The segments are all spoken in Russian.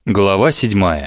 Глава 7.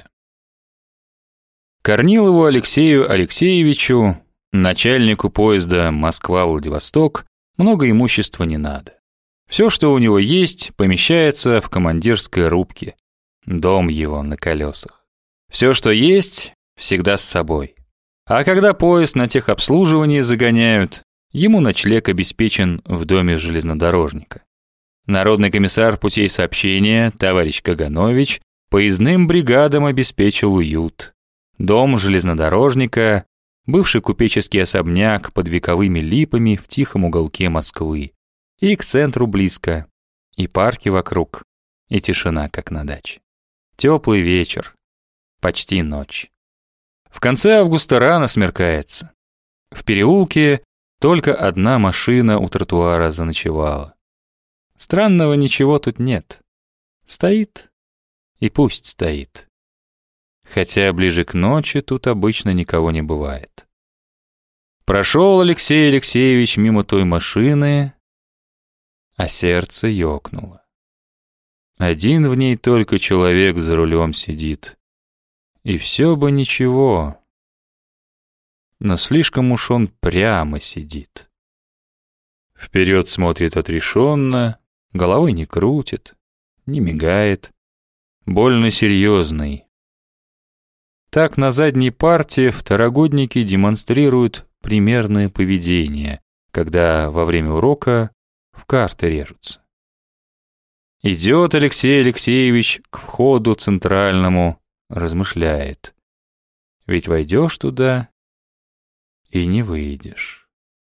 Корнилову Алексею Алексеевичу, начальнику поезда Москва-Владивосток, много имущества не надо. Все, что у него есть, помещается в командирской рубке. Дом его на колесах. Все, что есть, всегда с собой. А когда поезд на техобслуживание загоняют, ему ночлег обеспечен в доме железнодорожника. Народный комиссар путей сообщения, товарищ Каганович, поездным бригадам обеспечил уют. Дом железнодорожника, бывший купеческий особняк под вековыми липами в тихом уголке Москвы. И к центру близко, и парки вокруг, и тишина, как на даче. Теплый вечер, почти ночь. В конце августа рано смеркается. В переулке только одна машина у тротуара заночевала. Странного ничего тут нет. Стоит. И пусть стоит. Хотя ближе к ночи тут обычно никого не бывает. Прошел Алексей Алексеевич мимо той машины, а сердце ёкнуло. Один в ней только человек за рулем сидит. И все бы ничего. Но слишком уж он прямо сидит. Вперед смотрит отрешенно, головой не крутит, не мигает. Больно серьезный. Так на задней парте второгодники демонстрируют примерное поведение, когда во время урока в карты режутся. Идет Алексей Алексеевич к входу центральному, размышляет. Ведь войдешь туда и не выйдешь.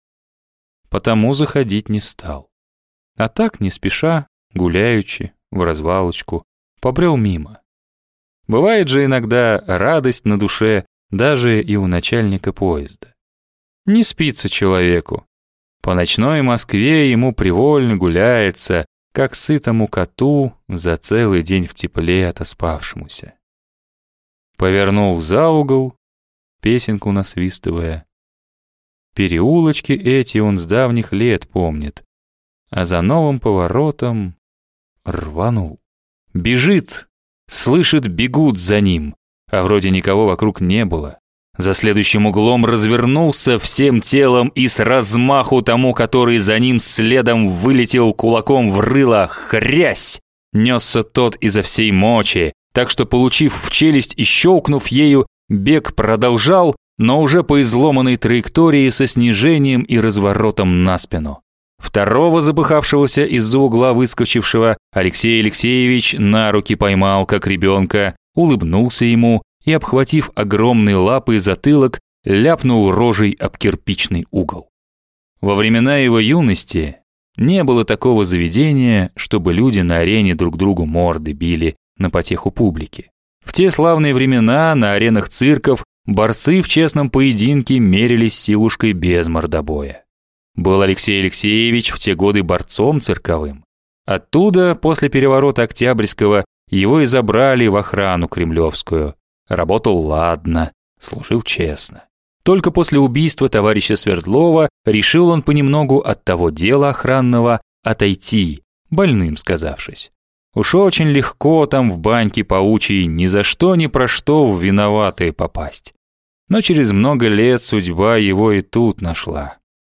Потому заходить не стал. А так, не спеша, гуляючи, в развалочку, побрел мимо. Бывает же иногда радость на душе даже и у начальника поезда. Не спится человеку. По ночной Москве ему привольно гуляется, как сытому коту за целый день в тепле отоспавшемуся. Повернул за угол, песенку насвистывая. Переулочки эти он с давних лет помнит, а за новым поворотом рванул. Бежит, слышит, бегут за ним, а вроде никого вокруг не было. За следующим углом развернулся всем телом и с размаху тому, который за ним следом вылетел кулаком в рыло, хрясь! Несся тот изо всей мочи, так что, получив в челюсть и щелкнув ею, бег продолжал, но уже по изломанной траектории со снижением и разворотом на спину. Второго запыхавшегося из-за угла выскочившего Алексей Алексеевич на руки поймал, как ребенка, улыбнулся ему и, обхватив огромной лапой затылок, ляпнул рожей об кирпичный угол. Во времена его юности не было такого заведения, чтобы люди на арене друг другу морды били на потеху публики. В те славные времена на аренах цирков борцы в честном поединке мерились силушкой без мордобоя. Был Алексей Алексеевич в те годы борцом цирковым. Оттуда, после переворота Октябрьского, его и забрали в охрану кремлевскую. Работал ладно, служил честно. Только после убийства товарища Свердлова решил он понемногу от того дела охранного отойти, больным сказавшись. Уж очень легко там в баньке паучьей ни за что ни про что в виноватые попасть. Но через много лет судьба его и тут нашла.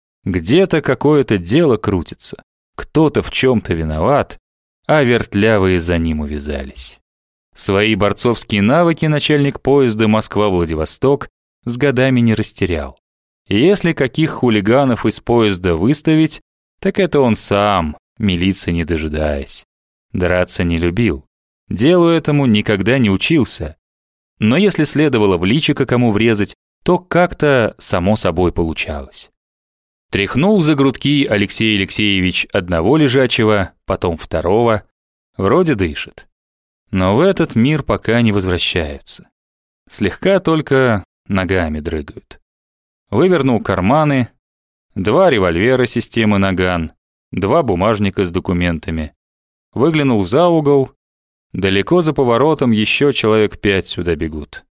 Где-то какое-то дело крутится, кто-то в чем-то виноват, а вертлявые за ним увязались. Свои борцовские навыки начальник поезда Москва-Владивосток с годами не растерял. И если каких хулиганов из поезда выставить, так это он сам, милиции не дожидаясь. Драться не любил, делу этому никогда не учился. Но если следовало в личико кому врезать, то как-то само собой получалось. Тряхнул за грудки Алексей Алексеевич одного лежачего, потом второго. Вроде дышит. Но в этот мир пока не возвращаются. Слегка только ногами дрыгают. Вывернул карманы, 2 револьвера системы «Наган», 2 бумажника с документами. Выглянул за угол. Далеко за поворотом еще человек 5 сюда бегут.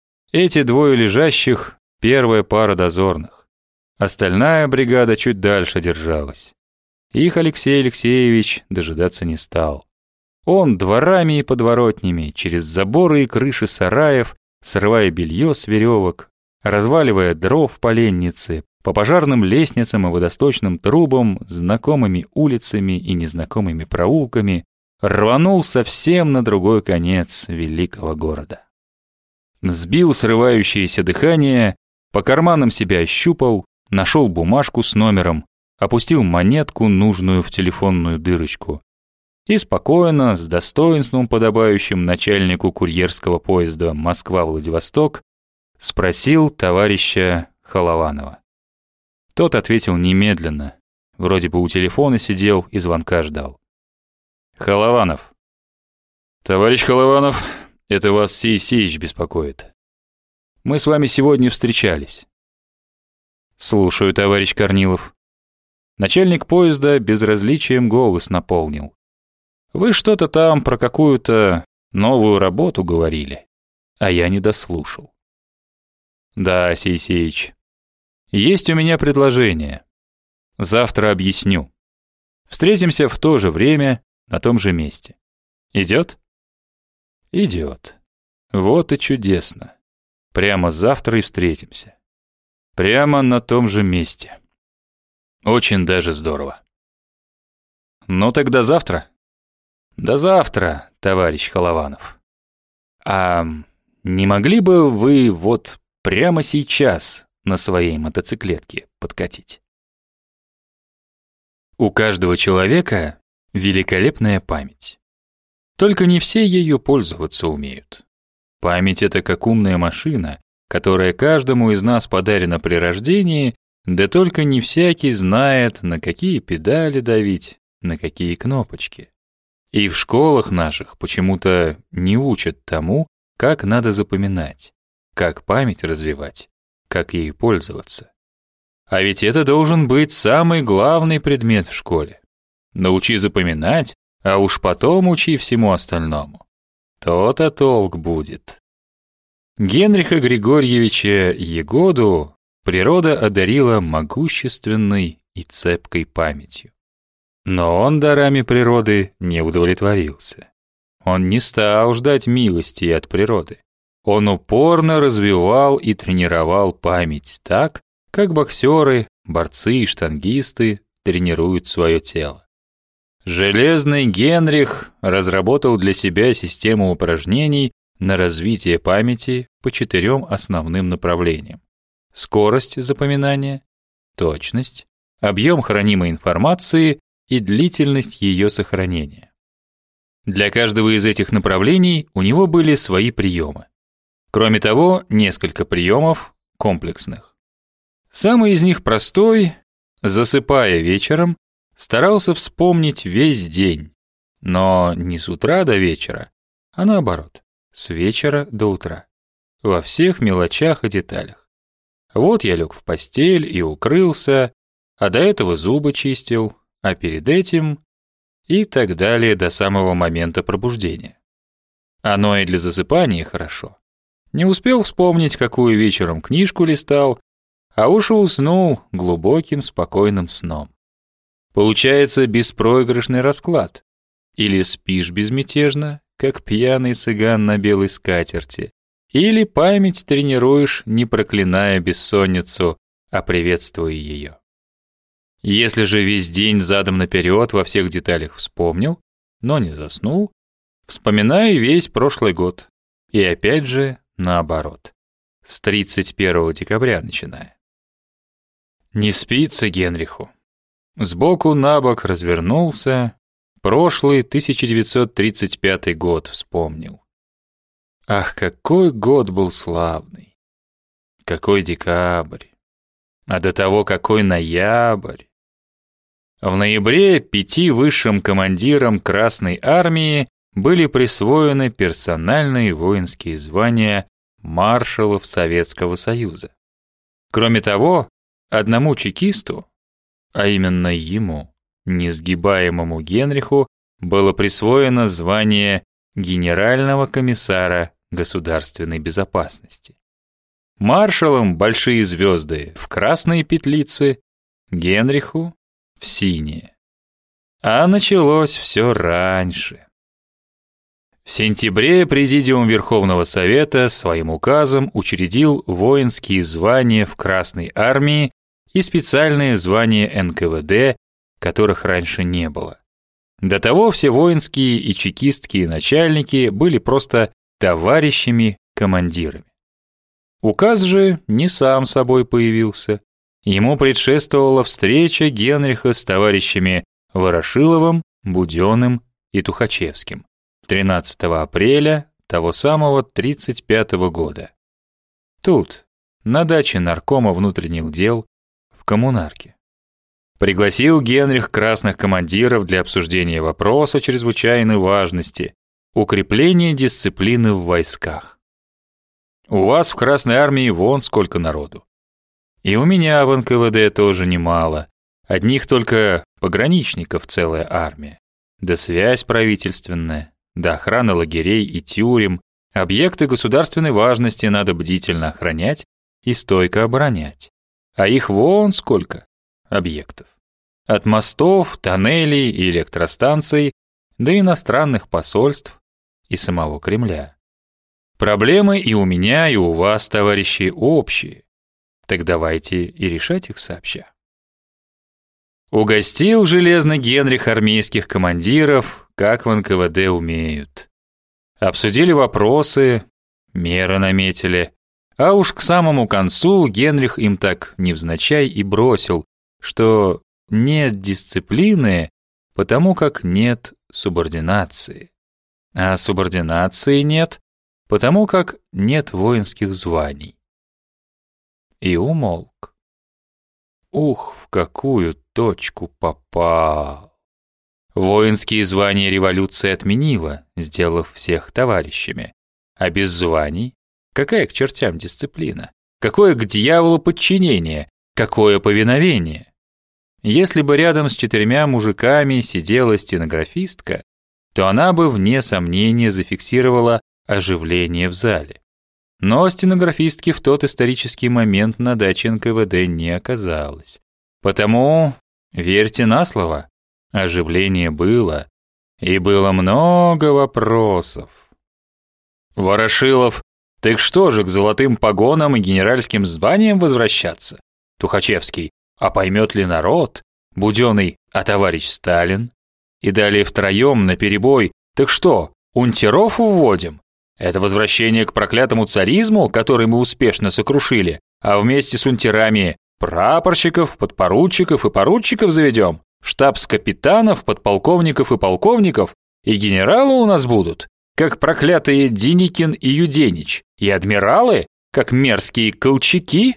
Эти 2 лежащих — первая пара дозорных. Остальная бригада чуть дальше держалась. Их Алексей Алексеевич дожидаться не стал. Он дворами и подворотнями, через заборы и крыши сараев, срывая белье с веревок, разваливая дров в поленнице, по пожарным лестницам и водосточным трубам, знакомыми улицами и незнакомыми проулками, рванул совсем на другой конец великого города. Сбил срывающееся дыхание, по карманам себя ощупал, нашел бумажку с номером, опустил монетку, нужную в телефонную дырочку, и спокойно, с достоинством, подобающим начальнику курьерского поезда Москва-Владивосток, спросил товарища Холованова. Тот ответил немедленно, вроде бы у телефона сидел и звонка ждал. «Холованов». «Товарищ Холованов, это вас Сеич беспокоит. Мы с вами сегодня встречались». «Слушаю, товарищ Корнилов». Начальник поезда безразличием голос наполнил. «Вы что-то там про какую-то новую работу говорили, а я не дослушал». «Да, Сеич, есть у меня предложение. Завтра объясню. Встретимся в то же время, на том же месте. Идет?» «Идет. Вот и чудесно. Прямо завтра и встретимся. Прямо на том же месте. Очень даже здорово». «Ну тогда завтра?» «До завтра, товарищ Холованов. А не могли бы вы вот прямо сейчас на своей мотоциклетке подкатить?» У каждого человека великолепная память. Только не все ею пользоваться умеют. Память — это как умная машина, которая каждому из нас подарена при рождении, да только не всякий знает, на какие педали давить, на какие кнопочки. И в школах наших почему-то не учат тому, как надо запоминать, как память развивать, как ею пользоваться. А ведь это должен быть самый главный предмет в школе. Научи запоминать, а уж потом учи всему остальному. То-то толк будет. Генриха Григорьевича Егоду природа одарила могущественной и цепкой памятью. Но он дарами природы не удовлетворился. Он не стал ждать милости от природы. Он упорно развивал и тренировал память так, как боксеры, борцы и штангисты тренируют свое тело. Железный Генрих разработал для себя систему упражнений на развитие памяти по 4 основным направлениям: скорость запоминания, точность, объем хранимой информации и длительность ее сохранения. Для каждого из этих направлений у него были свои приемы. Кроме того, несколько приемов комплексных. Самый из них простой, засыпая вечером, старался вспомнить весь день, но не с утра до вечера, а наоборот, с вечера до утра, во всех мелочах и деталях. Вот я лег в постель и укрылся, а до этого зубы чистил, а перед этим и так далее до самого момента пробуждения. Оно и для засыпания хорошо. Не успел вспомнить, какую вечером книжку листал, а уж и уснул глубоким спокойным сном. Получается беспроигрышный расклад. Или спишь безмятежно, как пьяный цыган на белой скатерти, или память тренируешь, не проклиная бессонницу, а приветствуя ее. Если же весь день задом наперед во всех деталях вспомнил, но не заснул, вспоминай весь прошлый год. И опять же наоборот, с 31 декабря начиная. Не спится Генриху. Сбоку на бок развернулся, прошлый 1935 год вспомнил. Ах, какой год был славный! Какой декабрь! А до того какой ноябрь! В ноябре 5 высшим командирам Красной Армии были присвоены персональные воинские звания маршалов Советского Союза. Кроме того, одному чекисту, а именно ему, несгибаемому Генриху, было присвоено звание генерального комиссара государственной безопасности. Маршалам большие звезды в красные петлицы, Генриху в синие. А началось все раньше. В сентябре Президиум Верховного Совета своим указом учредил воинские звания в Красной армии и специальные звания НКВД, которых раньше не было. До того все воинские и чекистские начальники были просто товарищами-командирами. Указ же не сам собой появился. Ему предшествовала встреча Генриха с товарищами Ворошиловым, Будённым и Тухачевским 13 апреля того самого 1935 года. Тут, на даче наркома внутренних дел, в коммунарке. Пригласил Генрих красных командиров для обсуждения вопроса чрезвычайной важности – укрепления дисциплины в войсках. У вас в Красной армии вон сколько народу. И у меня в НКВД тоже немало. Одних только пограничников целая армия. Да связь правительственная, да охрана лагерей и тюрем. Объекты государственной важности надо бдительно охранять и стойко оборонять. А их вон сколько объектов. От мостов, тоннелей и электростанций до иностранных посольств и самого Кремля. Проблемы и у меня, и у вас, товарищи, общие. Так давайте и решать их сообща. Угостил железный Генрих армейских командиров, как в НКВД умеют. Обсудили вопросы, меры наметили. А уж к самому концу Генрих им так невзначай и бросил, что нет дисциплины, потому как нет субординации. А субординации нет, потому как нет воинских званий. И умолк. Ух, в какую точку попал. Воинские звания революция отменила, сделав всех товарищами. А без званий какая к чертям дисциплина? Какое к дьяволу подчинение? Какое повиновение? Если бы рядом с 4 мужиками сидела стенографистка, то она бы вне сомнения зафиксировала оживление в зале. Но стенографистки в тот исторический момент на даче НКВД не оказалось. Потому, верьте на слово, оживление было, и было много вопросов. Ворошилов: так что же, к золотым погонам и генеральским званиям возвращаться? Тухачевский: а поймет ли народ? Будённый: а товарищ Сталин? И далее втроем наперебой: так что, унтеров уводим? Это возвращение к проклятому царизму, который мы успешно сокрушили, а вместе с унтерами прапорщиков, подпоручиков и поручиков заведем, штабс-капитанов, подполковников и полковников, и генералы у нас будут, как проклятые Деникин и Юденич, и адмиралы, как мерзкие колчаки?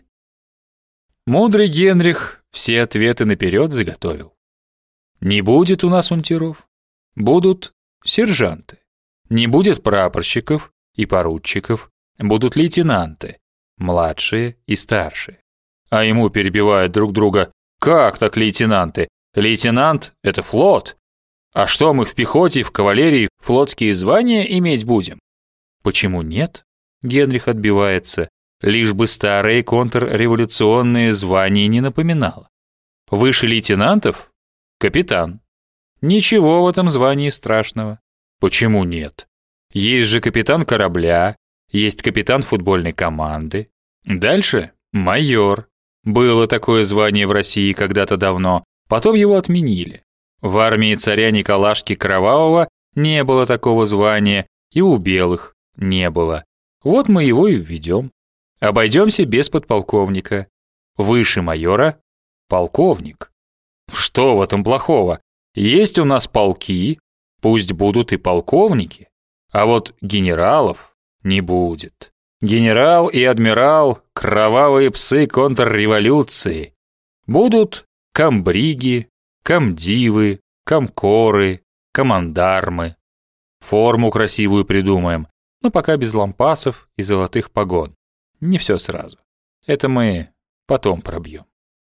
Мудрый Генрих все ответы наперед заготовил. Не будет у нас унтеров, будут сержанты. Не будет прапорщиков и поручиков, будут лейтенанты, младшие и старшие. А ему перебивают друг друга: как так лейтенанты? Лейтенант — это флот. А что мы в пехоте и в кавалерии флотские звания иметь будем? Почему нет? Генрих отбивается. Лишь бы старые контрреволюционные звания не напоминало. Выше лейтенантов — капитан. Ничего в этом звании страшного. Почему нет? Есть же капитан корабля, есть капитан футбольной команды. Дальше — майор. Было такое звание в России когда-то давно, потом его отменили. В армии царя Николашки Кровавого не было такого звания, и у белых не было. Вот мы его и введем. Обойдемся без подполковника. Выше майора — полковник. Что в этом плохого? Есть у нас полки, пусть будут и полковники, а вот генералов не будет. Генерал и адмирал — кровавые псы контрреволюции. Будут комбриги, комдивы, комкоры, командармы. Форму красивую придумаем, но пока без лампасов и золотых погон. Не все сразу. Это мы потом пробьем.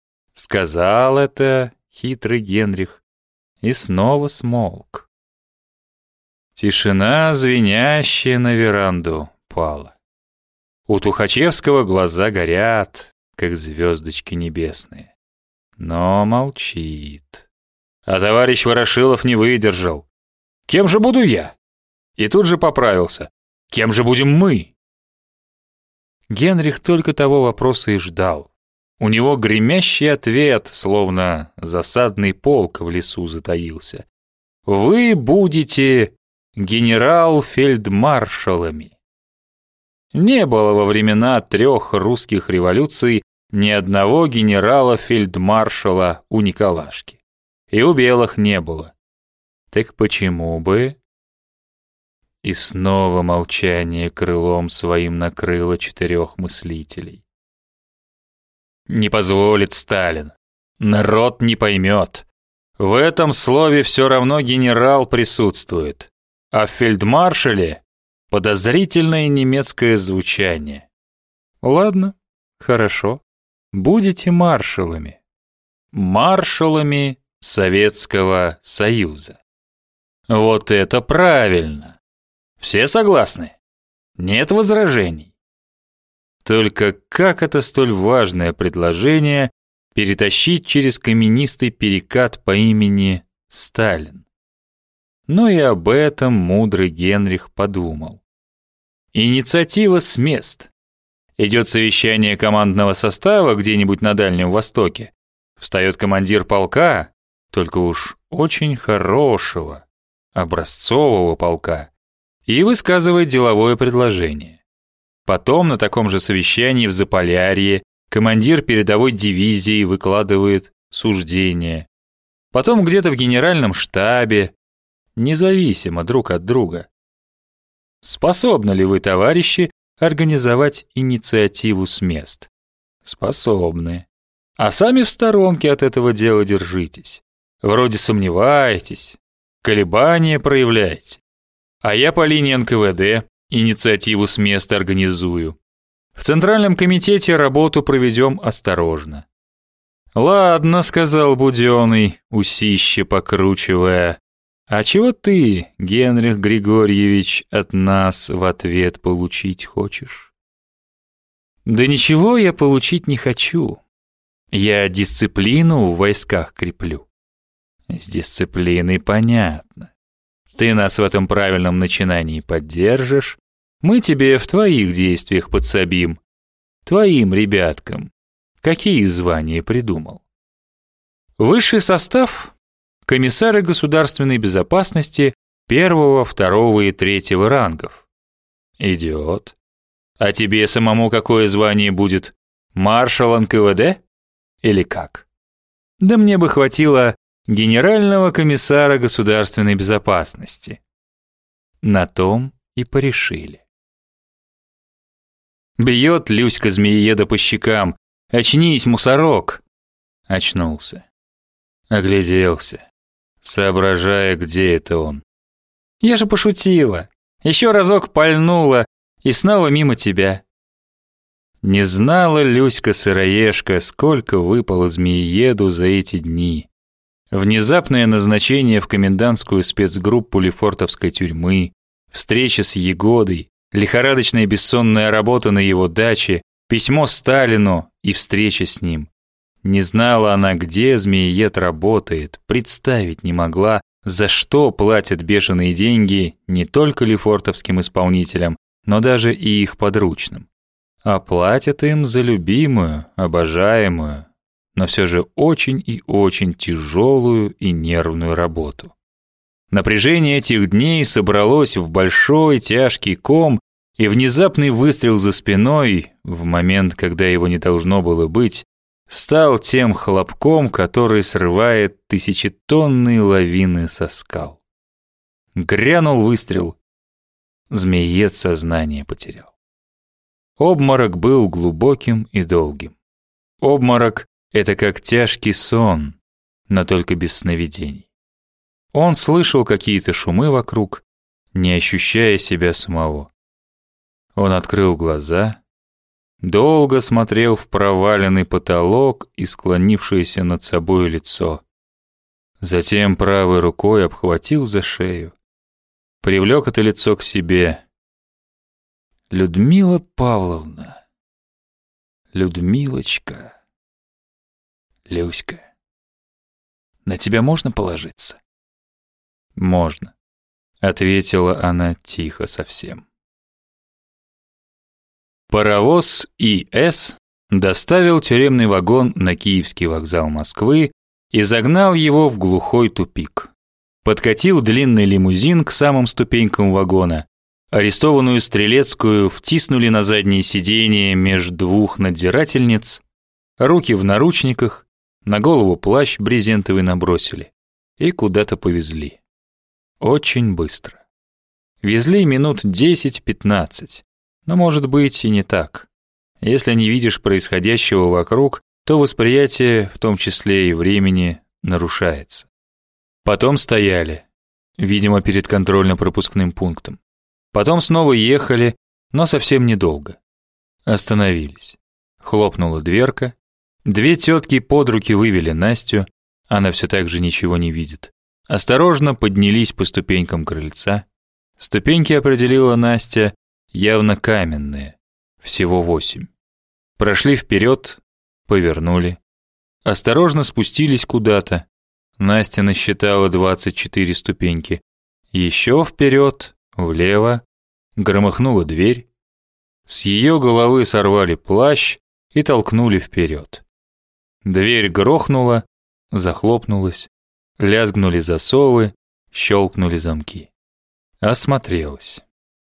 Сказал это хитрый Генрих и снова смолк. Тишина, звенящая на веранду, пала. У Тухачевского глаза горят, как звездочки небесные. Но молчит. А товарищ Ворошилов не выдержал. Кем же буду я? И тут же поправился. Кем же будем мы? Генрих только того вопроса и ждал. У него гремящий ответ, словно засадный полк в лесу затаился. Вы будете генерал-фельдмаршалами. Не было во времена 3 русских революций ни одного генерала-фельдмаршала у Николашки. И у белых не было. Так почему бы? И снова молчание крылом своим накрыло 4 мыслителей. Не позволит Сталин. Народ не поймет. В этом слове все равно генерал присутствует. А в фельдмаршале подозрительное немецкое звучание. Ладно, хорошо. Будете маршалами. Маршалами Советского Союза. Вот это правильно. Все согласны? Нет возражений. Только как это столь важное предложение перетащить через каменистый перекат по имени Сталин? Но и об этом мудрый Генрих подумал. Инициатива с мест. Идет совещание командного состава где-нибудь на Дальнем Востоке. Встает командир полка, только уж очень хорошего, образцового полка, и высказывает деловое предложение. Потом на таком же совещании в Заполярье командир передовой дивизии выкладывает суждение. Потом где-то в генеральном штабе, независимо друг от друга. Способны ли вы, товарищи, организовать инициативу с мест? Способны. А сами в сторонке от этого дела держитесь. Вроде сомневаетесь, колебания проявляете. А я по линии НКВД инициативу с места организую. В Центральном комитете работу проведем осторожно. «Ладно», — сказал Будённый, усище покручивая. «А чего ты, Генрих Григорьевич, от нас в ответ получить хочешь?» «Да ничего я получить не хочу. Я дисциплину в войсках креплю». «С дисциплиной понятно. Ты нас в этом правильном начинании поддержишь, мы тебе в твоих действиях подсобим. Твоим ребяткам какие звания придумал?» Высший состав — комиссары государственной безопасности 1, 2 и 3 рангов. Идет. А тебе самому какое звание будет? Маршал НКВД? Или как? Да мне бы хватило генерального комиссара государственной безопасности. На том и порешили. Бьет Люська змеееда по щекам. «Очнись, мусорок!» Очнулся. Огляделся, соображая, где это он. «Я же пошутила. Еще разок пальнула, и снова мимо тебя». Не знала Люська-сыроежка, сколько выпало змеееду за эти дни. Внезапное назначение в комендантскую спецгруппу Лефортовской тюрьмы, встреча с Егодой, лихорадочная бессонная работа на его даче, письмо Сталину и встреча с ним. Не знала она, где змеиед работает, представить не могла, за что платят бешеные деньги не только лефортовским исполнителям, но даже и их подручным. А платят им за любимую, обожаемую, но все же очень и очень тяжелую и нервную работу. Напряжение этих дней собралось в большой тяжкий ком, и внезапный выстрел за спиной, в момент, когда его не должно было быть, стал тем хлопком, который срывает тысячетонные лавины со скал. Грянул выстрел. Змеиед сознание потерял. Обморок был глубоким и долгим. Обморок — это как тяжкий сон, но только без сновидений. Он слышал какие-то шумы вокруг, не ощущая себя самого. Он открыл глаза, долго смотрел в проваленный потолок и склонившееся над собой лицо. Затем правой рукой обхватил за шею, привлек это лицо к себе. «Людмила Павловна, Людмилочка, Люська, на тебя можно положиться?» «Можно», — ответила она тихо совсем. Паровоз ИС доставил тюремный вагон на Киевский вокзал Москвы и загнал его в глухой тупик. Подкатил длинный лимузин к самым ступенькам вагона. Арестованную Стрелецкую втиснули на заднее сиденье меж двух надзирательниц, руки в наручниках, на голову плащ брезентовый набросили и куда-то повезли. Очень быстро. Везли минут 10-15, но может быть и не так. Если не видишь происходящего вокруг, то восприятие, в том числе и времени, нарушается. Потом стояли, видимо, перед контрольно-пропускным пунктом. Потом снова ехали, но совсем недолго. Остановились. Хлопнула дверка. Две тетки под руки вывели Настю, она все так же ничего не видит. Осторожно поднялись по ступенькам крыльца. Ступеньки определила Настя, явно каменные, всего 8. Прошли вперед, повернули. Осторожно спустились куда-то. Настя насчитала 24 ступеньки. Еще вперед, влево. Громыхнула дверь. С ее головы сорвали плащ и толкнули вперед. Дверь грохнула, захлопнулась. Лязгнули засовы, щелкнули замки. Осмотрелась.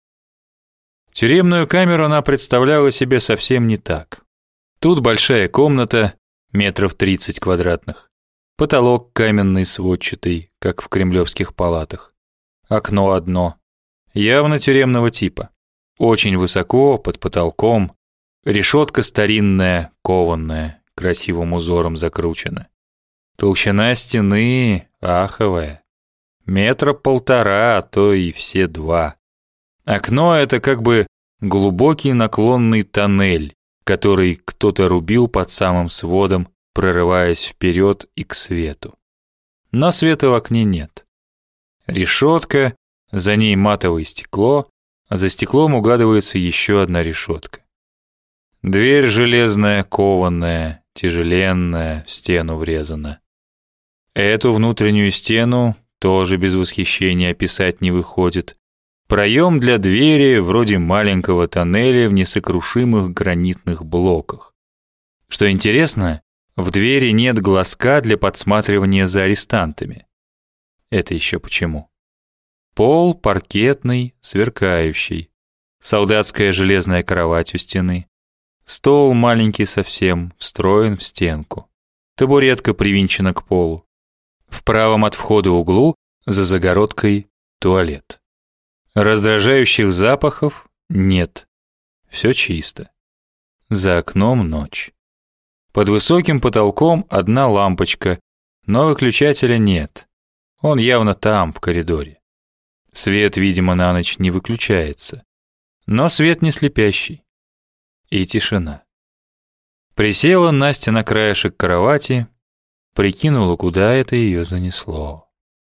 Тюремную камеру она представляла себе совсем не так. Тут большая комната, метров 30 квадратных. Потолок каменный сводчатый, как в кремлевских палатах. Окно одно, явно тюремного типа. Очень высоко, под потолком. Решетка старинная, кованная, красивым узором закручена. Толщина стены аховая. 1,5 метра, а то и все 2. Окно — это как бы глубокий наклонный тоннель, который кто-то рубил под самым сводом, прорываясь вперед и к свету. Но света в окне нет. Решетка, за ней матовое стекло, а за стеклом угадывается еще одна решетка. Дверь железная, кованая, тяжеленная, в стену врезана. Эту внутреннюю стену тоже без восхищения описать не выходит. Проем для двери вроде маленького тоннеля в несокрушимых гранитных блоках. Что интересно, в двери нет глазка для подсматривания за арестантами. Это еще почему? Пол паркетный, сверкающий. Солдатская железная кровать у стены. Стол маленький совсем, встроен в стенку. Табуретка привинчена к полу. В правом от входа углу, за загородкой, туалет. Раздражающих запахов нет. Все чисто. За окном ночь. Под высоким потолком одна лампочка, но выключателя нет. Он явно там, в коридоре. Свет, видимо, на ночь не выключается. Но свет не слепящий. И тишина. Присела Настя на краешек кровати, прикинула, куда это ее занесло.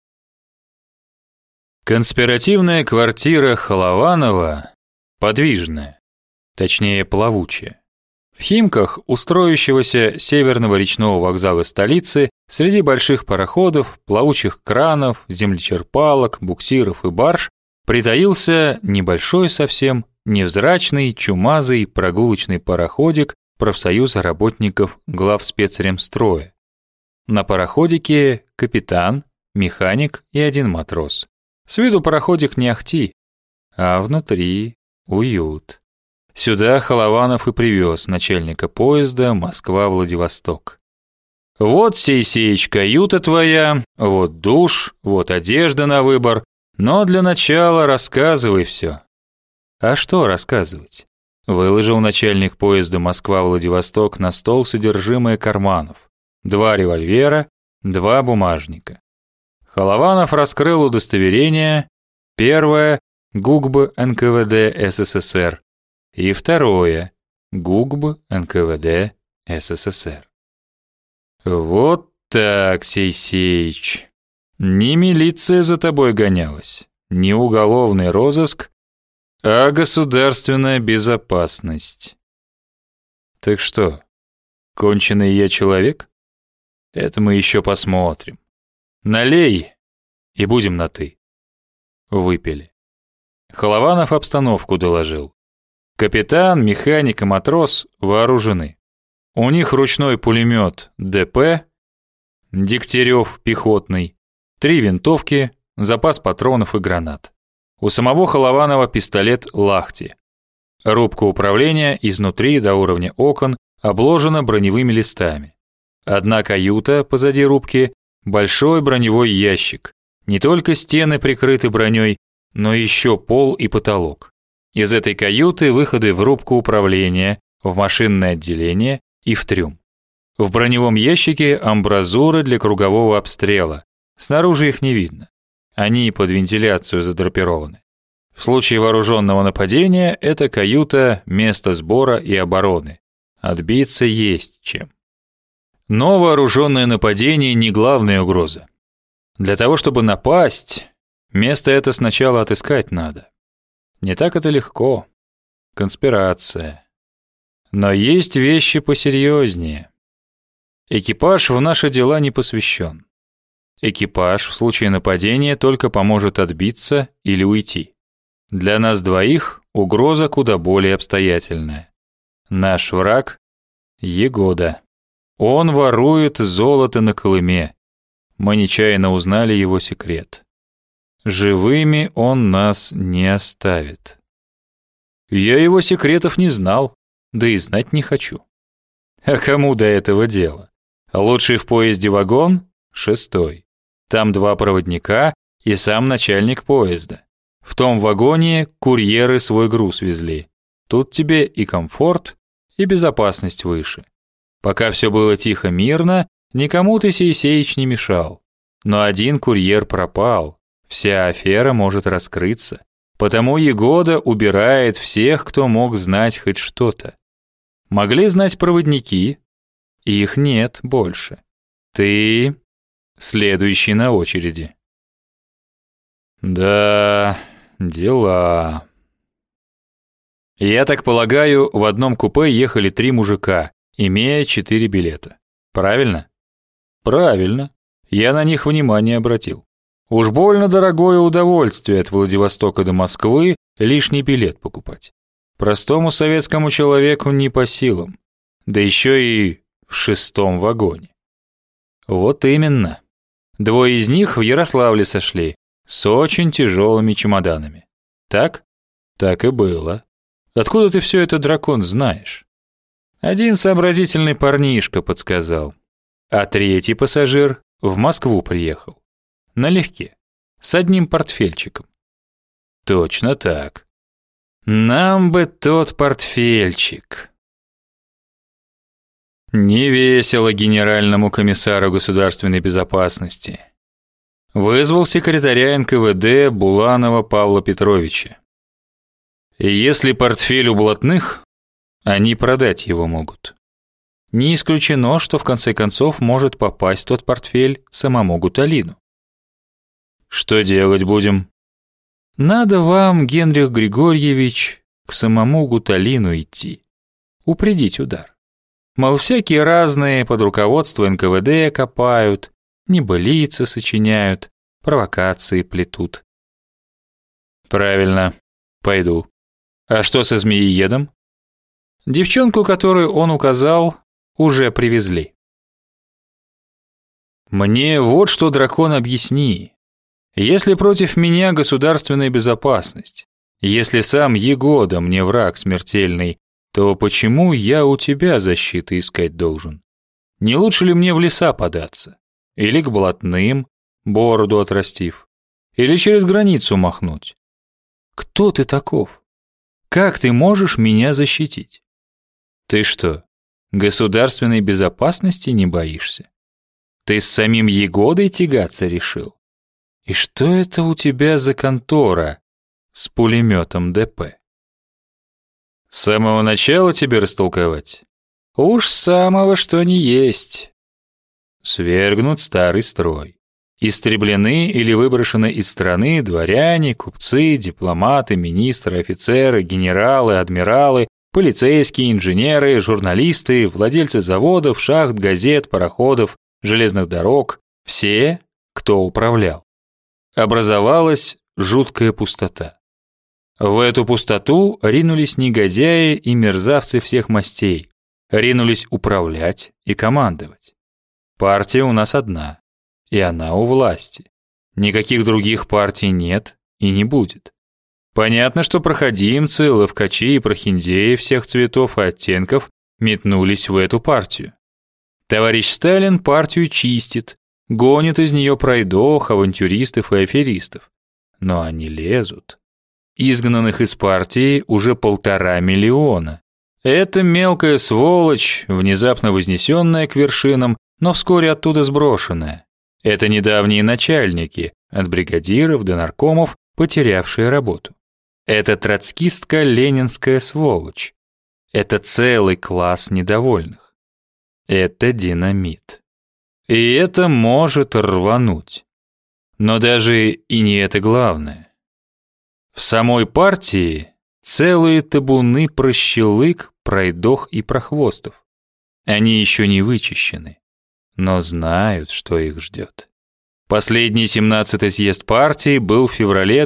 Конспиративная квартира Холованова подвижная, точнее плавучая. В Химках, у строящегося северного речного вокзала столицы, среди больших пароходов, плавучих кранов, землечерпалок, буксиров и барж, притаился небольшой совсем, невзрачный, чумазый прогулочный пароходик профсоюза работников главспецремстроя. На пароходике капитан, механик и один матрос. С виду пароходик не ахти, а внутри уют. Сюда Холованов и привез начальника поезда Москва-Владивосток. Вот, Сей-Сеич, каюта твоя, вот душ, вот одежда на выбор, но для начала рассказывай все. А что рассказывать? Выложил начальник поезда Москва-Владивосток на стол содержимое карманов. 2 револьвера, 2 бумажника. Холованов раскрыл удостоверение. Первое — ГУГБ НКВД СССР. И второе — ГУГБ НКВД СССР. Вот так, Сей-Сеич. Не милиция за тобой гонялась, не уголовный розыск, а государственная безопасность. Так что, конченый я человек? Это мы еще посмотрим. Налей, и будем на «ты». Выпили. Холованов обстановку доложил. Капитан, механик и матрос вооружены. У них ручной пулемет ДП, Дегтярев пехотный, 3 винтовки, запас патронов и гранат. У самого Холованова пистолет Лахти. Рубка управления изнутри до уровня окон обложена броневыми листами. Одна каюта позади рубки, большой броневой ящик. Не только стены прикрыты броней, но еще пол и потолок. Из этой каюты выходы в рубку управления, в машинное отделение и в трюм. В броневом ящике амбразуры для кругового обстрела. Снаружи их не видно. Они под вентиляцию задрапированы. В случае вооруженного нападения эта каюта – место сбора и обороны. Отбиться есть чем. Но вооруженное нападение не главная угроза. Для того, чтобы напасть, место это сначала отыскать надо. Не так это легко. Конспирация. Но есть вещи посерьезнее. Экипаж в наши дела не посвящен. Экипаж в случае нападения только поможет отбиться или уйти. Для нас двоих угроза куда более обстоятельная. Наш враг – Егода. Он ворует золото на Колыме. Мы нечаянно узнали его секрет. Живыми он нас не оставит. Я его секретов не знал, да и знать не хочу. А кому до этого дела? Лучший в поезде вагон – 6-й. Там 2 проводника и сам начальник поезда. В том вагоне курьеры свой груз везли. Тут тебе и комфорт, и безопасность выше. Пока все было тихо-мирно, никому ты, Сеисеич, не мешал. Но один курьер пропал, вся афера может раскрыться. Потому Егода убирает всех, кто мог знать хоть что-то. Могли знать проводники, их нет больше. Ты следующий на очереди. Да, дела. Я так полагаю, в одном купе ехали 3 мужика, имея 4 билета. Правильно? Правильно. Я на них внимание обратил. Уж больно дорогое удовольствие от Владивостока до Москвы лишний билет покупать. Простому советскому человеку не по силам. Да еще и в 6-м вагоне. Вот именно. 2 из них в Ярославле сошли, с очень тяжелыми чемоданами. Так? Так и было. Откуда ты все это, дракон, знаешь? Один сообразительный парнишка подсказал. А 3-й пассажир в Москву приехал. Налегке, с одним портфельчиком. Точно так. Нам бы тот портфельчик. Не весело генеральному комиссару государственной безопасности. Вызвал секретаря НКВД Буланова Павла Петровича. И если портфель у блатных, они продать его могут. Не исключено, что в конце концов может попасть тот портфель самому Гуталину. Что делать будем? Надо вам, Генрих Григорьевич, к самому Гуталину идти. Упредить удар. Мол, всякие разные под руководство НКВД копают, небылицы сочиняют, провокации плетут. Правильно, пойду. А что со змеиедом? Девчонку, которую он указал, уже привезли. Мне вот что, дракон, объясни. Если против меня государственная безопасность, если сам Егода мне враг смертельный, то почему я у тебя защиты искать должен? Не лучше ли мне в леса податься? Или к блатным, бороду отрастив? Или через границу махнуть? Кто ты таков? Как ты можешь меня защитить? Ты что, государственной безопасности не боишься? Ты с самим Егодой тягаться решил? И что это у тебя за контора с пулеметом ДП? С самого начала тебе растолковать? Уж с самого, что ни есть. Свергнут старый строй. Истреблены или выброшены из страны дворяне, купцы, дипломаты, министры, офицеры, генералы, адмиралы, полицейские, инженеры, журналисты, владельцы заводов, шахт, газет, пароходов, железных дорог. Все, кто управлял. Образовалась жуткая пустота. В эту пустоту ринулись негодяи и мерзавцы всех мастей, ринулись управлять и командовать. Партия у нас одна, и она у власти. Никаких других партий нет и не будет. Понятно, что проходимцы, ловкачи и прохиндеи всех цветов и оттенков метнулись в эту партию. Товарищ Сталин партию чистит, гонит из нее пройдох, авантюристов и аферистов. Но они лезут. Изгнанных из партии уже 1,5 миллиона. Это мелкая сволочь, внезапно вознесенная к вершинам, но вскоре оттуда сброшенная. Это недавние начальники, от бригадиров до наркомов, потерявшие работу. Это троцкистско-ленинская сволочь. Это целый класс недовольных. Это динамит. И это может рвануть. Но даже и не это главное. В самой партии целые табуны прощелык, пройдох и прохвостов. Они еще не вычищены, но знают, что их ждет. Последний 17-й съезд партии был в феврале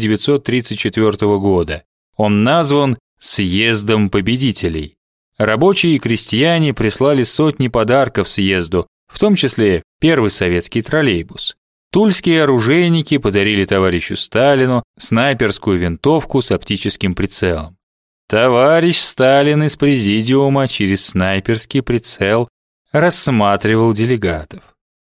1934 года. Он назван «Съездом победителей». Рабочие и крестьяне прислали сотни подарков съезду, в том числе первый советский троллейбус. Тульские оружейники подарили товарищу Сталину снайперскую винтовку с оптическим прицелом. Товарищ Сталин из президиума через снайперский прицел рассматривал делегатов.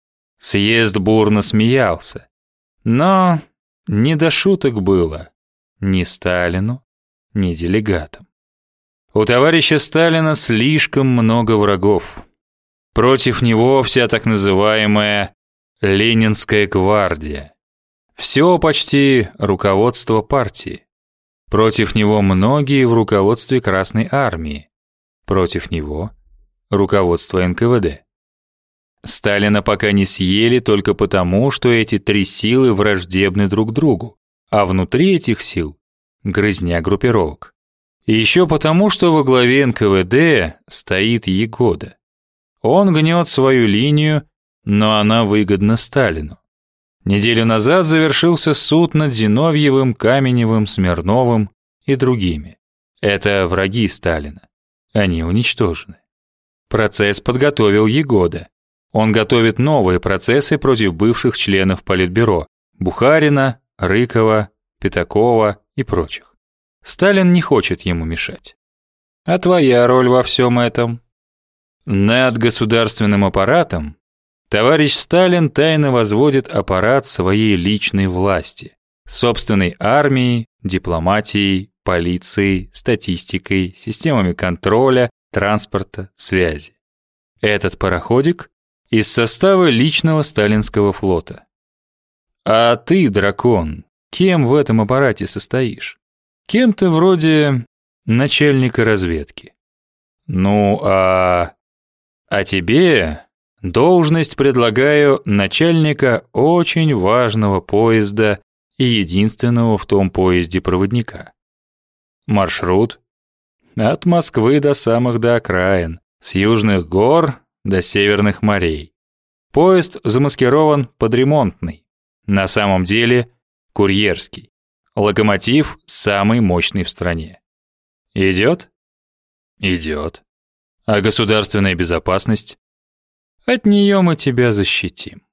Съезд бурно смеялся, но не до шуток было ни Сталину, ни делегатам. У товарища Сталина слишком много врагов. Против него вся так называемая Ленинская гвардия. Все почти руководство партии. Против него многие в руководстве Красной армии. Против него руководство НКВД. Сталина пока не съели только потому, что эти 3 силы враждебны друг другу, а внутри этих сил грызня группировок. И еще потому, что во главе НКВД стоит Егода. Он гнет свою линию, но она выгодна Сталину. Неделю назад завершился суд над Зиновьевым, Каменевым, Смирновым и другими. Это враги Сталина. Они уничтожены. Процесс подготовил Егода. Он готовит новые процессы против бывших членов Политбюро Бухарина, Рыкова, Пятакова и прочих. Сталин не хочет ему мешать. А твоя роль во всем этом? Над государственным аппаратом товарищ Сталин тайно возводит аппарат своей личной власти, собственной армией, дипломатией, полицией, статистикой, системами контроля, транспорта, связи. Этот пароходик из состава личного сталинского флота. А ты, дракон, кем в этом аппарате состоишь? Кем-то вроде начальника разведки. Ну, а тебе должность предлагаю начальника очень важного поезда и единственного в том поезде проводника. Маршрут от Москвы до окраин, с южных гор до северных морей. Поезд замаскирован под ремонтный, на самом деле курьерский. Локомотив самый мощный в стране. Идет? Идет. А государственная безопасность? От нее мы тебя защитим.